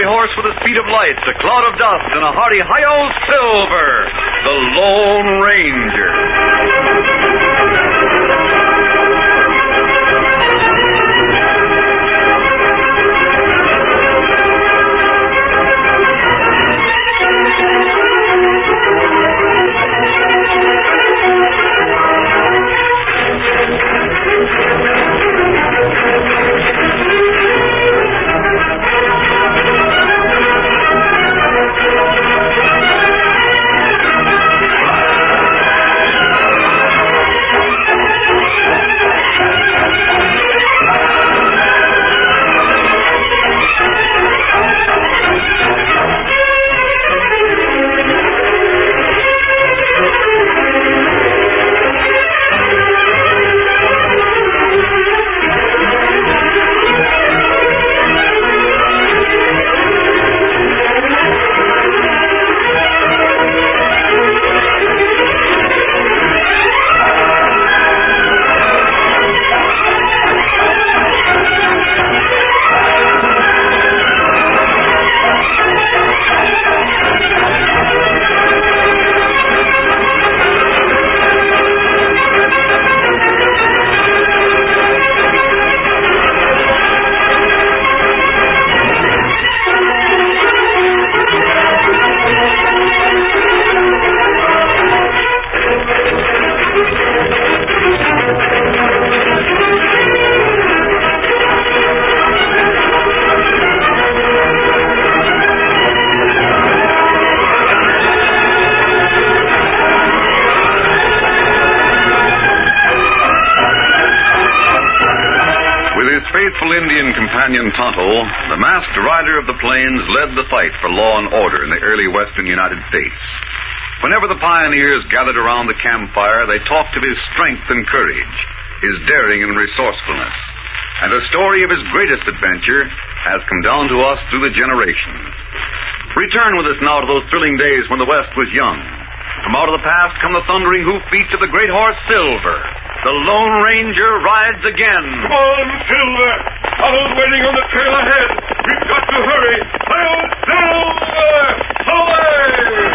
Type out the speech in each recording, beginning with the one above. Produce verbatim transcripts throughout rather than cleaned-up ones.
horse with the speed of light, a cloud of dust, and a hearty hi-yo Silver, the Lone Ranger. Indian companion Tonto, the masked rider of the plains, led the fight for law and order in the early western United States. Whenever the pioneers gathered around the campfire, they talked of his strength and courage, his daring and resourcefulness. And the story of his greatest adventure has come down to us through the generations. Return with us now to those thrilling days when the West was young. From out of the past come the thundering hoofbeats of the great horse Silver. The Lone Ranger rides again. Come on, Silver! Tonto's waiting on the trail ahead. We've got to hurry. Hi-yo, Silver! Away!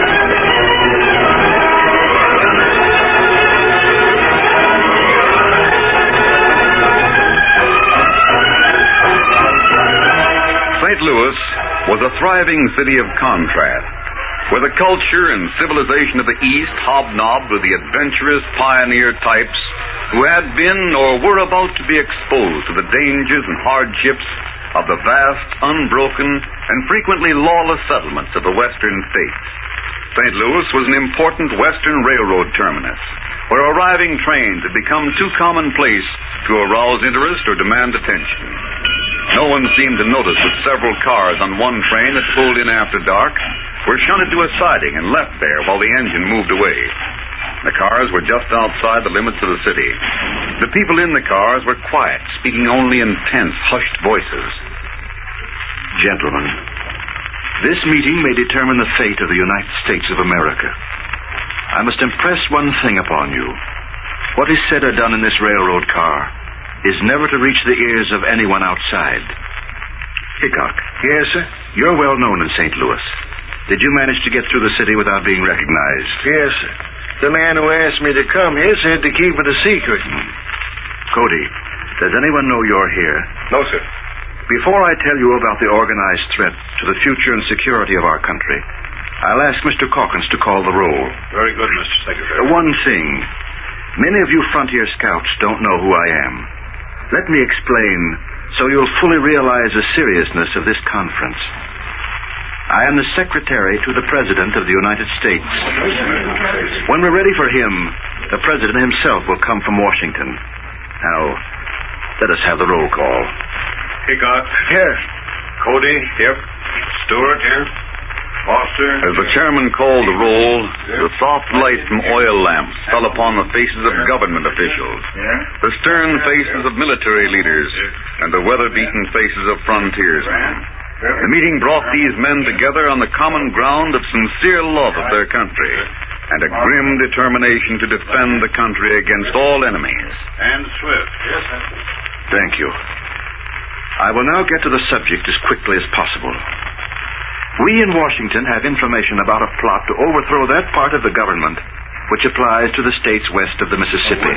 Saint Louis was a thriving city of contrast, where the culture and civilization of the East hobnobbed with the adventurous pioneer types who had been or were about to be exposed to the dangers and hardships of the vast, unbroken, and frequently lawless settlements of the western states. Saint Louis was an important western railroad terminus, where arriving trains had become too commonplace to arouse interest or demand attention. No one seemed to notice that several cars on one train that pulled in after dark were shunted to a siding and left there while the engine moved away. The cars were just outside the limits of the city. The people in the cars were quiet, speaking only in tense, hushed voices. Gentlemen, this meeting may determine the fate of the United States of America. I must impress one thing upon you. What is said or done in this railroad car is never to reach the ears of anyone outside. Hickok. Yes, sir? You're well known in Saint Louis. Did you manage to get through the city without being recognized? Yes, sir. The man who asked me to come here said to keep it a secret. Hmm. Cody, does anyone know you're here? No, sir. Before I tell you about the organized threat to the future and security of our country, I'll ask Mister Calkins to call the roll. Very good, Mister Secretary. One thing. Many of you frontier scouts don't know who I am. Let me explain so you'll fully realize the seriousness of this conference. I am the secretary to the President of the United States. When we're ready for him, the President himself will come from Washington. Now, let us have the roll call. Hickok. Here. Cody. Here. Stewart. Here. Foster. As the chairman called the roll, the soft light from oil lamps fell upon the faces of government officials, the stern faces of military leaders, and the weather-beaten faces of frontiersmen. The meeting brought these men together on the common ground of sincere love of their country and a grim determination to defend the country against all enemies. And swift. Yes, sir. Thank you. I will now get to the subject as quickly as possible. We in Washington have information about a plot to overthrow that part of the government which applies to the states west of the Mississippi.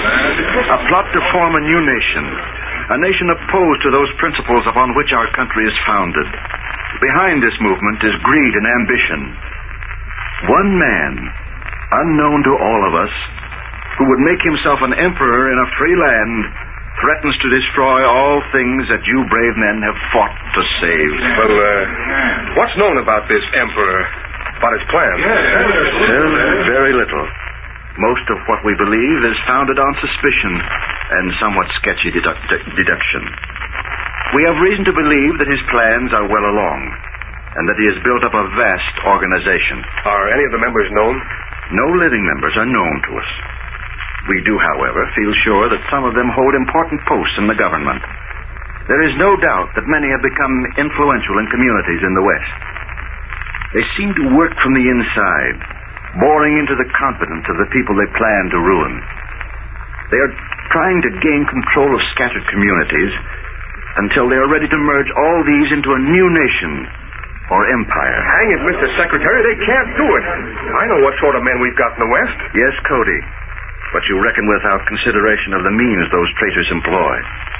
A plot to form a new nation, a nation opposed to those principles upon which our country is founded. Behind this movement is greed and ambition. One man, unknown to all of us, who would make himself an emperor in a free land, threatens to destroy all things that you brave men have fought to save. Well, uh, what's known about this emperor? About his plans? Well, very little. Most of what we believe is founded on suspicion and somewhat sketchy deduct- deduction. We have reason to believe that his plans are well along, and that he has built up a vast organization. Are any of the members known? No living members are known to us. We do, however, feel sure that some of them hold important posts in the government. There is no doubt that many have become influential in communities in the West. They seem to work from the inside, boring into the confidence of the people they plan to ruin. They are trying to gain control of scattered communities until they are ready to merge all these into a new nation or empire. Hang it, Mister Secretary, they can't do it. I know what sort of men we've got in the West. Yes, Cody, but you reckon without consideration of the means those traitors employ.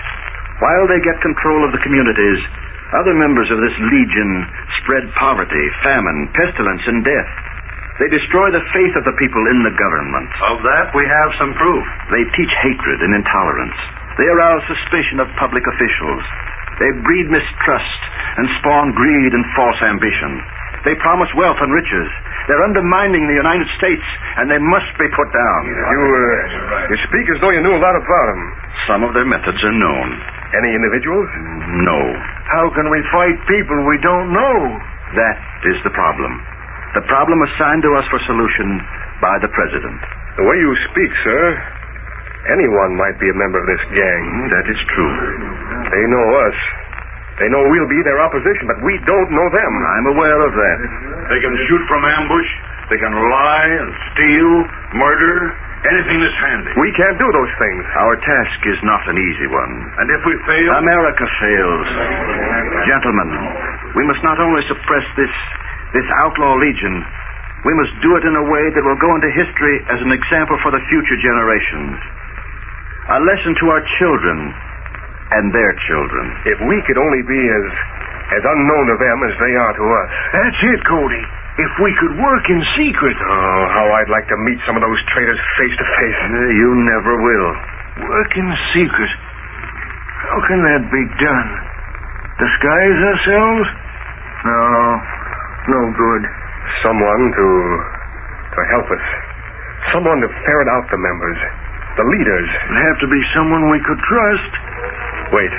While they get control of the communities, other members of this legion spread poverty, famine, pestilence, and death. They destroy the faith of the people in the government. Of that, we have some proof. They teach hatred and intolerance. They arouse suspicion of public officials. They breed mistrust and spawn greed and false ambition. They promise wealth and riches. They're undermining the United States, and they must be put down. You, uh, you speak as though you knew a lot about them. Some of their methods are known. Any individuals? No. How can we fight people we don't know? That is the problem. The problem assigned to us for solution by the President. The way you speak, sir, anyone might be a member of this gang. That is true. They know us. They know we'll be their opposition, but we don't know them. I'm aware of that. They can shoot from ambush. They can lie and steal, murder, anything that's handy. We can't do those things. Our task is not an easy one. And if we fail... America fails. Gentlemen, we must not only suppress this, this outlaw legion, we must do it in a way that will go into history as an example for the future generations. A lesson to our children and their children. If we could only be as, as unknown to them as they are to us. That's it, Cody. If we could work in secret. Oh, how I'd like to meet some of those traitors face to face. Uh, you never will. Work in secret. How can that be done? Disguise ourselves? No, no good. Someone to to help us. Someone to ferret out the members. The leaders. It'd have to be someone we could trust. Wait.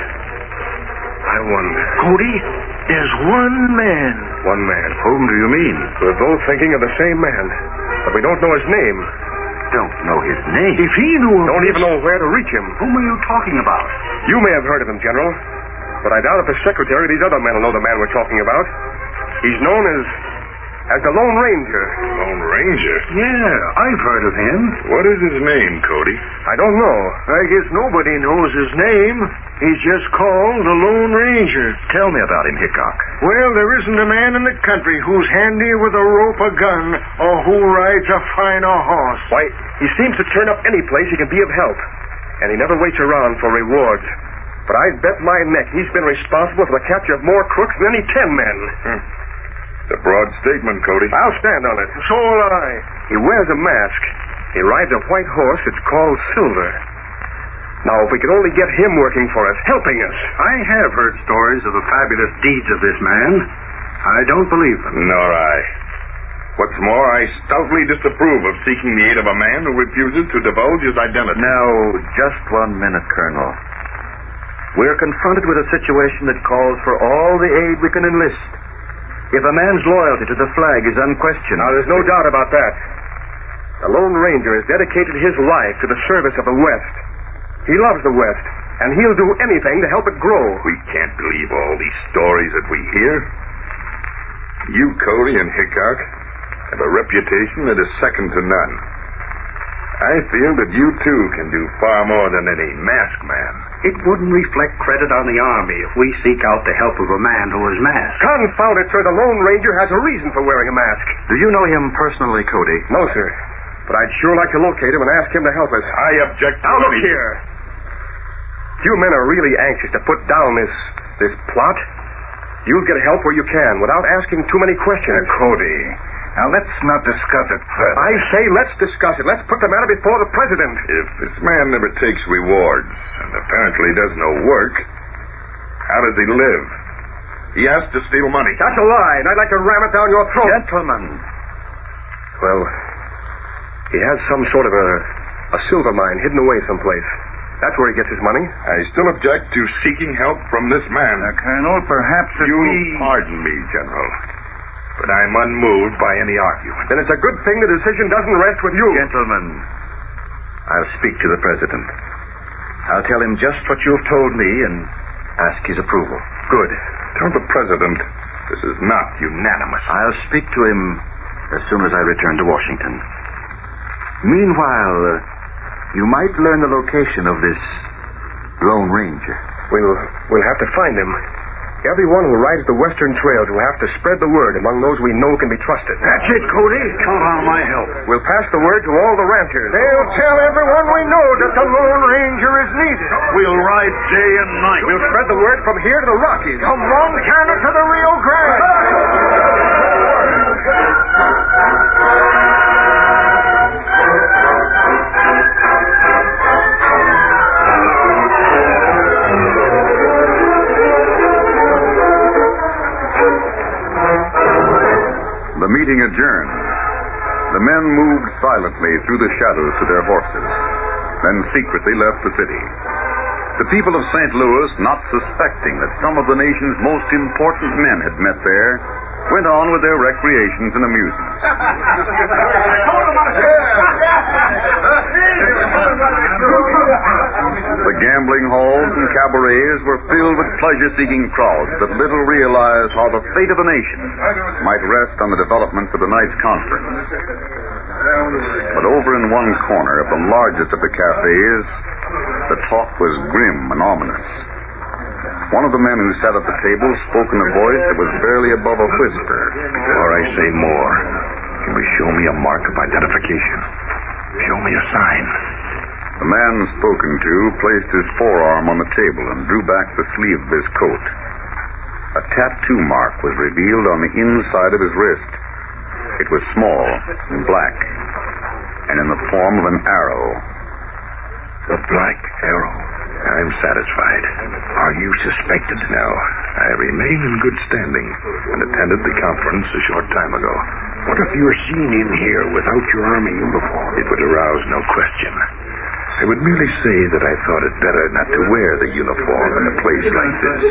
I wonder. Cody, there's one man. One man. Whom do you mean? We're both thinking of the same man, but we don't know his name. Don't know his name. If he knew of Don't this- even know where to reach him. Whom are you talking about? You may have heard of him, General, but I doubt if the Secretary or these other men will know the man we're talking about. He's known as as the Lone Ranger. Lone Ranger? Yeah, I've heard of him. What is his name, Cody? I don't know. I guess nobody knows his name. He's just called the Lone Ranger. Tell me about him, Hickok. Well, there isn't a man in the country who's handy with a rope, a gun, or who rides a finer horse. Why, he seems to turn up any place he can be of help, and he never waits around for rewards. But I'd bet my neck he's been responsible for the capture of more crooks than any ten men. Hmm. It's a broad statement, Cody. I'll stand on it. So will I. He wears a mask. He rides a white horse. It's called Silver. Now, if we could only get him working for us, helping us. I have heard stories of the fabulous deeds of this man. I don't believe them. Nor I. What's more, I stoutly disapprove of seeking the aid of a man who refuses to divulge his identity. Now, just one minute, Colonel. We're confronted with a situation that calls for all the aid we can enlist. If a man's loyalty to the flag is unquestioned... Now, there's no doubt about that. The Lone Ranger has dedicated his life to the service of the West. He loves the West, and he'll do anything to help it grow. We can't believe all these stories that we hear. You, Cody, and Hickok have a reputation that is second to none. I feel that you, too, can do far more than any masked man. It wouldn't reflect credit on the Army if we seek out the help of a man who is masked. Confound it, sir. The Lone Ranger has a reason for wearing a mask. Do you know him personally, Cody? No, sir. But I'd sure like to locate him and ask him to help us. I object to Now, look any- here. You men are really anxious to put down this this plot. You'll get help where you can without asking too many questions. Uh, Cody, now let's not discuss it further. I say let's discuss it. Let's put the matter before the president. If this man never takes rewards and apparently does no work, how does he live? He has to steal money. That's a lie, and I'd like to ram it down your throat. Gentlemen. Well, he has some sort of a, a silver mine hidden away someplace. That's where he gets his money. I still object to seeking help from this man. Uh, Colonel, perhaps if you we... pardon me, General, but I'm unmoved by any argument. Then it's a good thing the decision doesn't rest with you. Gentlemen, I'll speak to the president. I'll tell him just what you've told me and ask his approval. Good. Tell the president this is not unanimous. I'll speak to him as soon as I return to Washington. Meanwhile, uh, you might learn the location of this Lone Ranger. We'll we'll have to find him. Everyone who rides the Western trails will have to spread the word among those we know can be trusted. That's it, Cody. Count on my help. We'll pass the word to all the ranchers. They'll tell everyone we know that the Lone Ranger is needed. We'll ride day and night. We'll spread the word from here to the Rockies. From Montana to the Rio Grande. The meeting adjourned. The men moved silently through the shadows to their horses, then secretly left the city. The people of Saint Louis, not suspecting that some of the nation's most important men had met there, went on with their recreations and amusements. The gambling halls and cabarets were filled with pleasure-seeking crowds that little realized how the fate of a nation might rest on the developments of the night's conference. But over in one corner of the largest of the cafes, the talk was grim and ominous. One of the men who sat at the table spoke in a voice that was barely above a whisper. Before I say more, can we show me a mark of identification? Show me a sign. The man spoken to placed his forearm on the table and drew back the sleeve of his coat. A tattoo mark was revealed on the inside of his wrist. It was small and black, and in the form of an arrow. The Black Arrow. I'm satisfied. Are you suspected? No. I remain in good standing and attended the conference a short time ago. What if you were seen in here without your Army uniform? It would arouse no question. I would merely say that I thought it better not to wear the uniform in a place like this.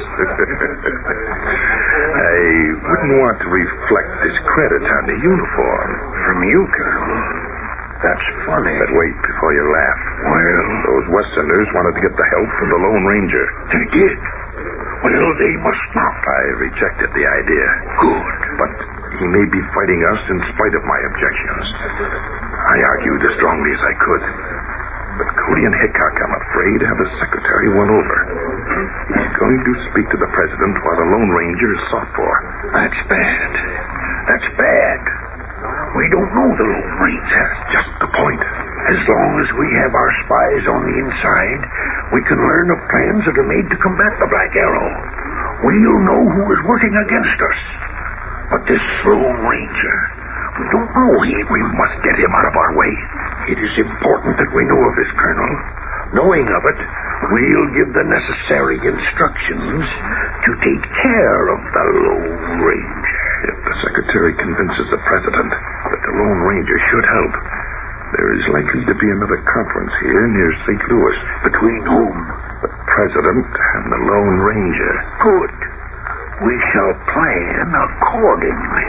I wouldn't want to reflect discredit on the uniform. From you, Colonel. That's funny. But wait before you laugh. Well, those Westerners wanted to get the help of the Lone Ranger. They did. Well, they must not. I rejected the idea. Good. But he may be fighting us in spite of my objections. I argued as strongly as I could. But Cody and Hickok, I'm afraid, have the secretary won over. He's going to speak to the president while the Lone Ranger is sought for. That's bad. That's bad. We don't know the Lone Ranger. That's just the point. As long as we have our spies on the inside, we can learn of plans that are made to combat the Black Arrow. We'll know who is working against us. But this Lone Ranger, we don't know him. We must get him out of our way. It is important that we know of this, Colonel. Knowing of it, we'll give the necessary instructions to take care of the Lone Ranger. If the secretary convinces the president that the Lone Ranger should help, there is likely to be another conference here near Saint Louis. Between whom? The president and the Lone Ranger. Good. We shall plan accordingly.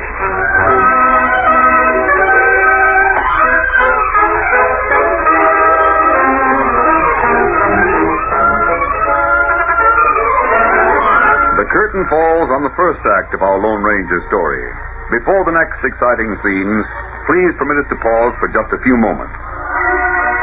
The curtain falls on the first act of our Lone Ranger story. Before the next exciting scenes, please permit us to pause for just a few moments.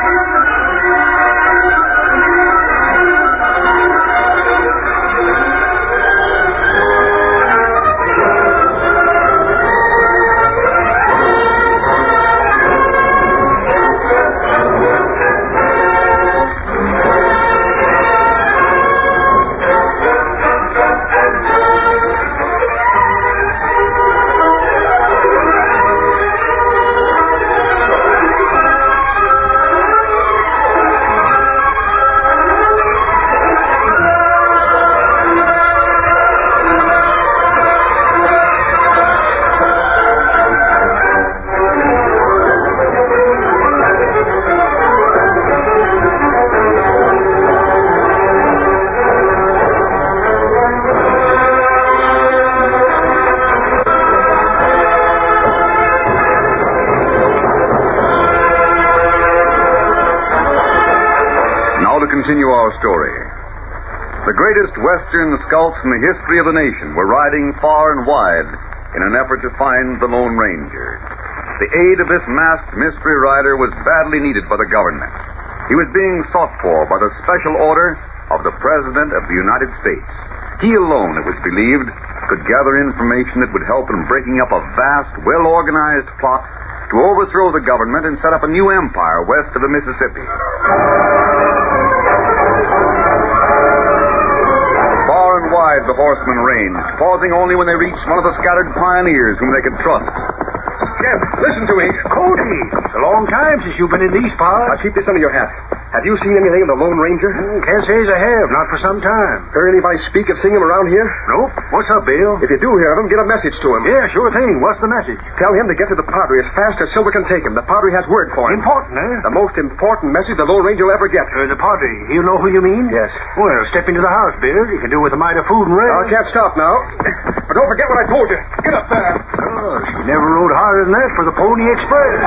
continue our story. The greatest Western scouts in the history of the nation were riding far and wide in an effort to find the Lone Ranger. The aid of this masked mystery rider was badly needed by the government. He was being sought for by the special order of the President of the United States. He alone, it was believed, could gather information that would help in breaking up a vast, well-organized plot to overthrow the government and set up a new empire west of the Mississippi. Far and wide the horsemen ranged, pausing only when they reached one of the scattered pioneers whom they could trust. Jeb, listen to me. Cody, it's a long time since you've been in these parts. Now, keep this under your hat. Have you seen anything of the Lone Ranger? Mm, can't say as I have, not for some time. Heard anybody speak of seeing him around here? Nope. What's up, Bill? If you do hear of him, get a message to him. Yeah, sure thing. What's the message? Tell him to get to the Padre as fast as Silver can take him. The Padre has word for him. Important, eh? The most important message the Lone Ranger will ever get. Uh, the Padre, he'll know who you mean? Yes. Well, step into the house, Bill. You can do with a mite of food and I rest. can't stop now. But don't forget what I told you. Get up there. Oh, she never rode harder than that for the Pony Express.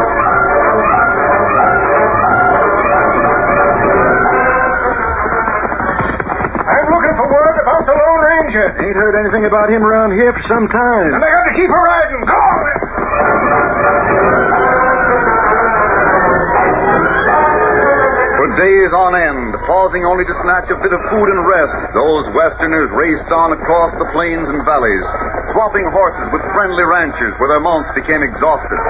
I'm looking for word about the Lone Ranger. Ain't heard anything about him around here for some time. And I got to keep her riding. Go on. For days on end, pausing only to snatch a bit of food and rest, those Westerners raced on across the plains and valleys, swapping horses with friendly ranchers where their mounts became exhausted.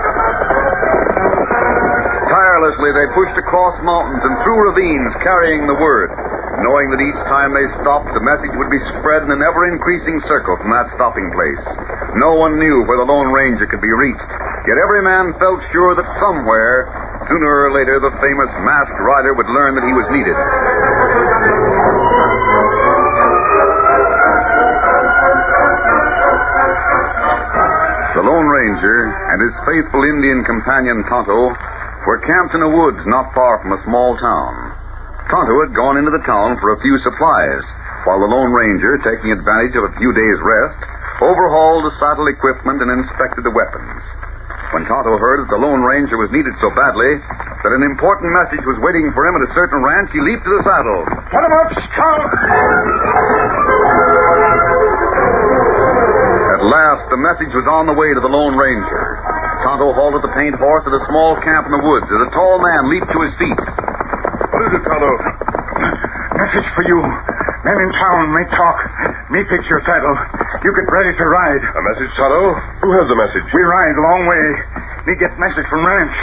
Tirelessly, they pushed across mountains and through ravines, carrying the word, knowing that each time they stopped, the message would be spread in an ever-increasing circle from that stopping place. No one knew where the Lone Ranger could be reached, yet every man felt sure that somewhere, sooner or later, the famous masked rider would learn that he was needed. The Lone Ranger and his faithful Indian companion Tonto were camped in the woods not far from a small town. Tonto had gone into the town for a few supplies, while the Lone Ranger, taking advantage of a few days' rest, overhauled the saddle equipment and inspected the weapons. When Tonto heard that the Lone Ranger was needed so badly that an important message was waiting for him at a certain ranch, he leaped to the saddle. Put him up, Scout! At last, the message was on the way to the Lone Ranger. Tonto halted the paint horse at a small camp in the woods as a tall man leaped to his feet. What is it, Tonto? Message for you. Men in town may talk. Me fix your saddle. You get ready to ride. A message, Tonto? Who has the message? We ride a long way. Me get message from ranch.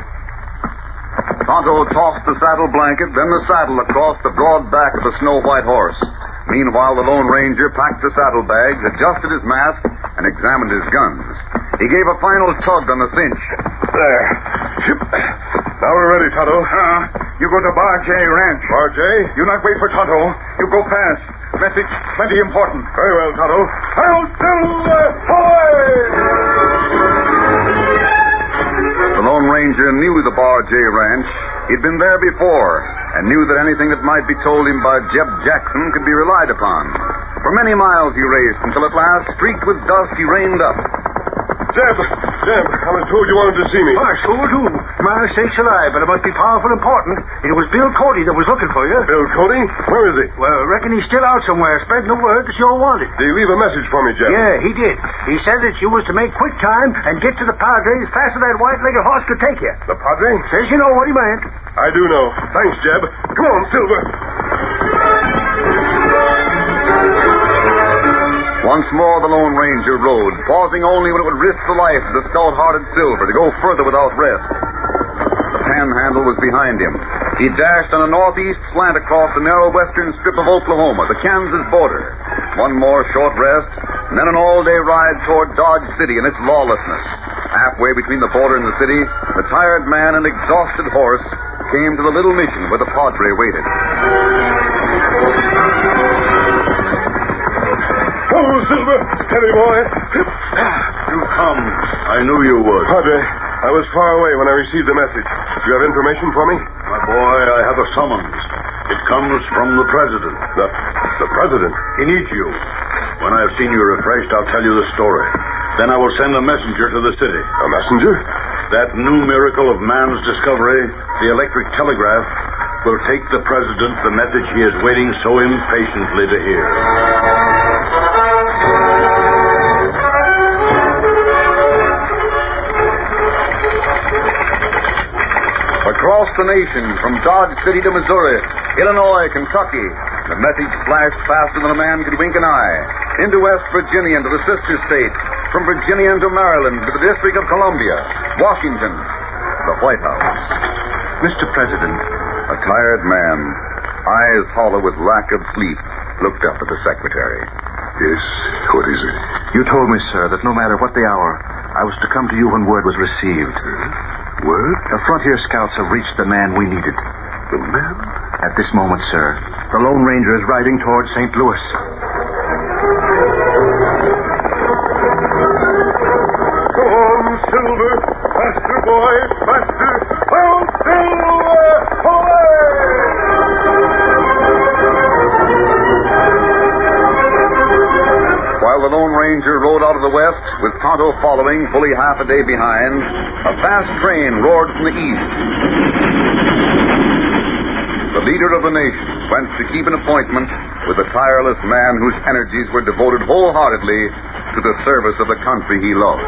Tonto tossed the saddle blanket, then the saddle across the broad back of the snow-white horse. Meanwhile, the Lone Ranger packed the saddlebags, adjusted his mask, and examined his guns. He gave a final tug on the cinch. There. Now we're ready, Tonto. Uh, you go to Bar J Ranch. Bar J? You not wait for Tonto. You go fast. Message plenty important. Very well, Tonto. Hail Silver! Hoy! The Lone Ranger knew the Bar J Ranch. He'd been there before and knew that anything that might be told him by Jeb Jackson could be relied upon. For many miles he raced until at last, streaked with dust, he reined up. Jeb, Jeb, I was told you wanted to see me. I sure do. My sakes alive, but it must be powerful important. It was Bill Cody that was looking for you. Bill Cody? Where is he? Well, I reckon he's still out somewhere, spreading the word that you're wanted. Did he leave a message for me, Jeb? Yeah, he did. He said that you was to make quick time and get to the Padre as fast as that white-legged horse could take you. The Padre? Says you know what he meant. I do know. Thanks, Jeb. Come on, Silver. Once more the Lone Ranger rode, pausing only when it would risk the life of the stout-hearted Silver to go further without rest. The panhandle was behind him. He dashed on a northeast slant across the narrow western strip of Oklahoma, the Kansas border. One more short rest, and then an all-day ride toward Dodge City and its lawlessness. Halfway between the border and the city, the tired man and exhausted horse came to the little mission where the Padre waited. Oh, Silver. Steady, boy. You come. I knew you would. Padre, I was far away when I received the message. Do you have information for me? My boy, I have a summons. It comes from the President. The, the President? He needs you. When I have seen you refreshed, I'll tell you the story. Then I will send a messenger to the city. A messenger? That new miracle of man's discovery, the electric telegraph, will take the President the message he is waiting so impatiently to hear. Across the nation, from Dodge City to Missouri, Illinois, Kentucky, the message flashed faster than a man could wink an eye. Into West Virginia and to the sister state, from Virginia into Maryland to the District of Columbia, Washington, the White House. Mister President, a tired man, eyes hollow with lack of sleep, looked up at the secretary. Yes, what is it? you told me, sir, that no matter what the hour, I was to come to you when word was received. Word? The frontier scouts have reached the man we needed. The man? At this moment, sir, the Lone Ranger is riding towards Saint Louis. Go on, Silver. Faster, boy. Faster. On, Silver! Away! While the Lone Ranger rode out of the west, with Tonto following fully half a day behind, a fast train roared from the east. The leader of the nation went to keep an appointment with a tireless man whose energies were devoted wholeheartedly to the service of the country he loved.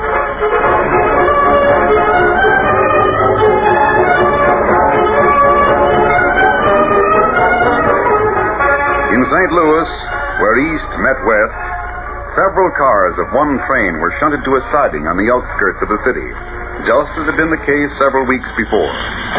In Saint Louis, where east met west, several cars of one train were shunted to a siding on the outskirts of the city, just as had been the case several weeks before.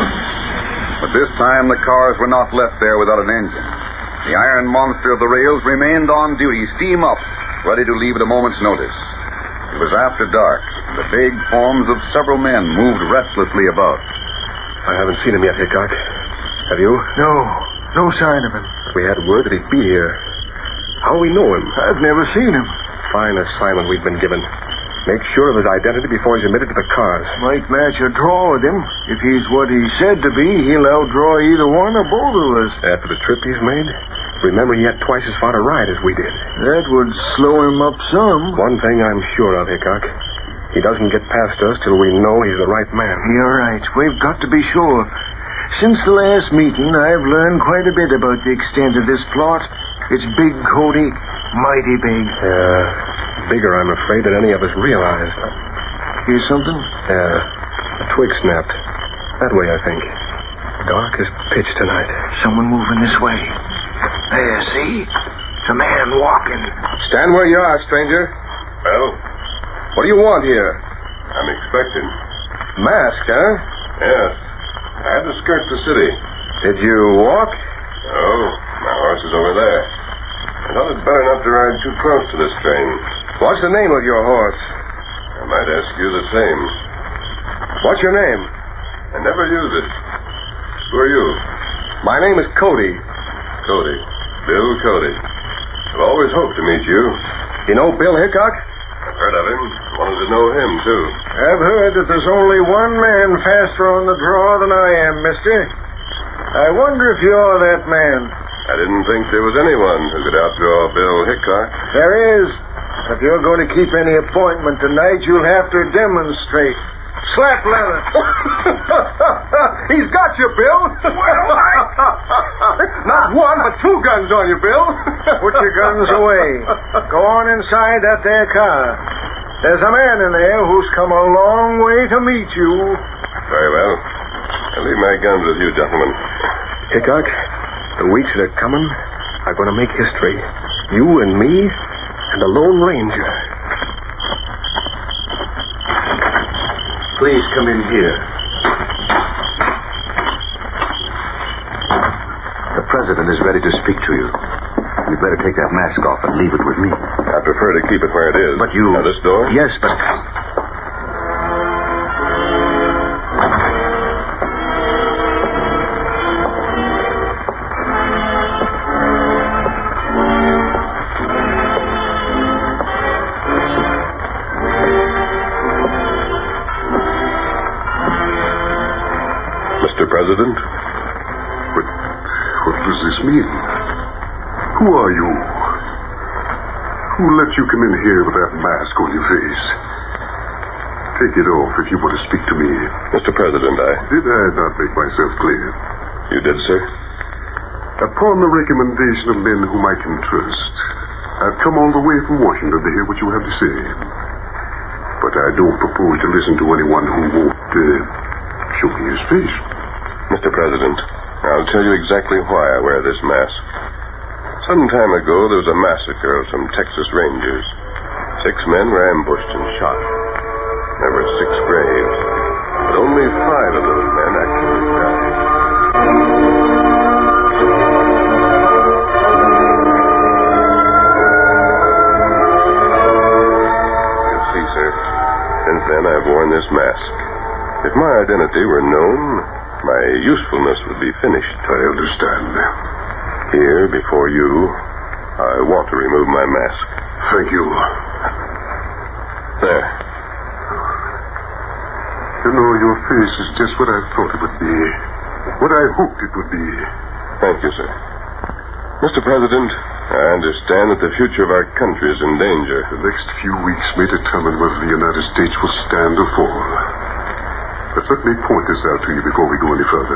But this time the cars were not left there without an engine. The iron monster of the rails remained on duty, steam up, ready to leave at a moment's notice. It was after dark, and the vague forms of several men moved restlessly about. I haven't seen him yet, Hickok. Have you? No, no sign of him. We had word that he'd be here. How we know him? I've never seen him. Fine assignment we've been given. Make sure of his identity before he's admitted to the cars. Might match a draw with him. If he's what he's said to be, he'll outdraw either one or both of us. After the trip he's made? Remember, he had twice as far to ride as we did. That would slow him up some. One thing I'm sure of, Hickok. He doesn't get past us till we know he's the right man. You're right. We've got to be sure. Since the last meeting, I've learned quite a bit about the extent of this plot. It's big, Cody. Mighty big. Yeah. Bigger, I'm afraid, than any of us realized. Hear something? Yeah. A twig snapped. That way, I think. Dark as pitch tonight. Someone moving this way. There, see? It's a man walking. Stand where you are, stranger. Well, What do you want here? I'm expecting. Masked, huh? Yes. I had to skirt the city. Did you walk? Oh, my horse is over there. I thought it better not to ride too close to this train. What's the name of your horse? I might ask you the same. What's your name? I never use it. Who are you? My name is Cody. Cody. Bill Cody. I've always hoped to meet you. You know Bill Hickok? I've heard of him. Wanted to know him, too. I've heard that there's only one man faster on the draw than I am, mister. I wonder if you're that man. I didn't think there was anyone who could outdraw Bill Hickok. There is. If you're going to keep any appointment tonight, you'll have to demonstrate. Slap leather. He's got you, Bill. Not one, but two guns on you, Bill. Put your guns away. Go on inside that there car. There's a man in there who's come a long way to meet you. Very well. I'll leave my guns with you, gentlemen. Hickok, the weeks that are coming are going to make history. You and me and the Lone Ranger. Please come in here. The President is ready to speak to you. You'd better take that mask off and leave it with me. I prefer to keep it where it is. But you... Now, this door? Yes, but... Mister President? But what does this mean? Who are you? Who let you come in here with that mask on your face? Take it off if you want to speak to me. Mister President, I... Did I not make myself clear? You did, sir? Upon the recommendation of men whom I can trust, I've come all the way from Washington to hear what you have to say. But I don't propose to listen to anyone who won't uh, show me his face. Mister President, I'll tell you exactly why I wear this mask. Some time ago, there was a massacre of some Texas Rangers. Six men were ambushed and shot. There were six graves, but only five of those men actually died. You see, sir, since then I've worn this mask. If my identity were known, my usefulness would be finished. I understand. Here, before you, I want to remove my mask. Thank you. There. You know, your face is just what I thought it would be. What I hoped it would be. Thank you, sir. Mister President, I understand that the future of our country is in danger. The next few weeks may determine whether the United States will stand or fall. But let me point this out to you before we go any further.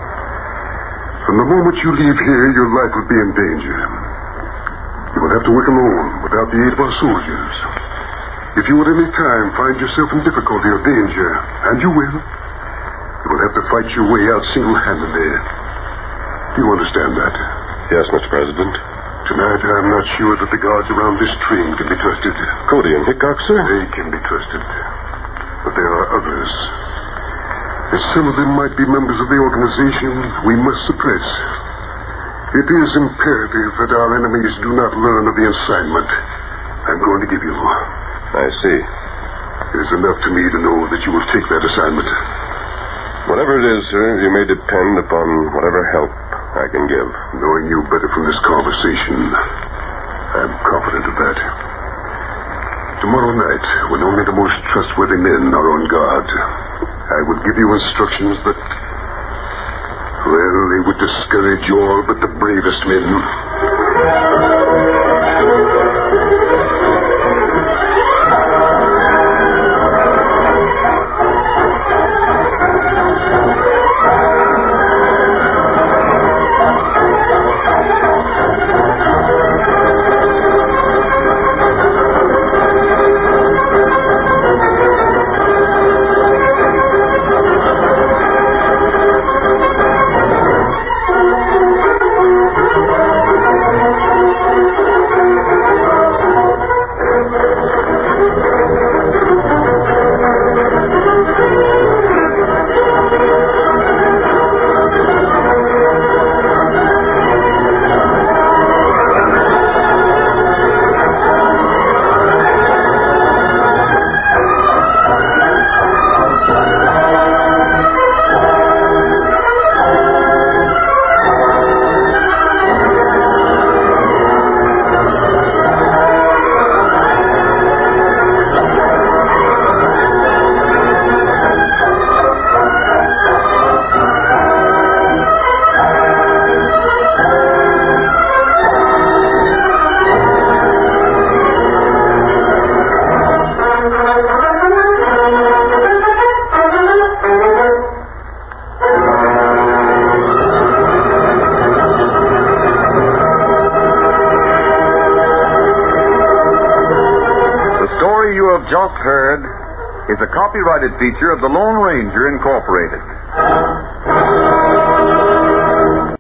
From the moment you leave here, your life will be in danger. You will have to work alone, without the aid of our soldiers. If you at any time find yourself in difficulty or danger, and you will, you will have to fight your way out single-handedly. Do you understand that? Yes, Mister President. Tonight, I'm not sure that the guards around this train can be trusted. Cody and Hickok, sir? They can be trusted. But there are others. As some of them might be members of the organization we must suppress. It is imperative that our enemies do not learn of the assignment I'm going to give you. I see. It is enough to me to know that you will take that assignment. Whatever it is, sir, you may depend upon whatever help I can give. Knowing you better from this conversation, I'm confident of that. Tomorrow night, when only the most trustworthy men are on guard, I would give you instructions that, well, they would discourage all but the bravest men. Just heard is a copyrighted feature of the Lone Ranger Incorporated.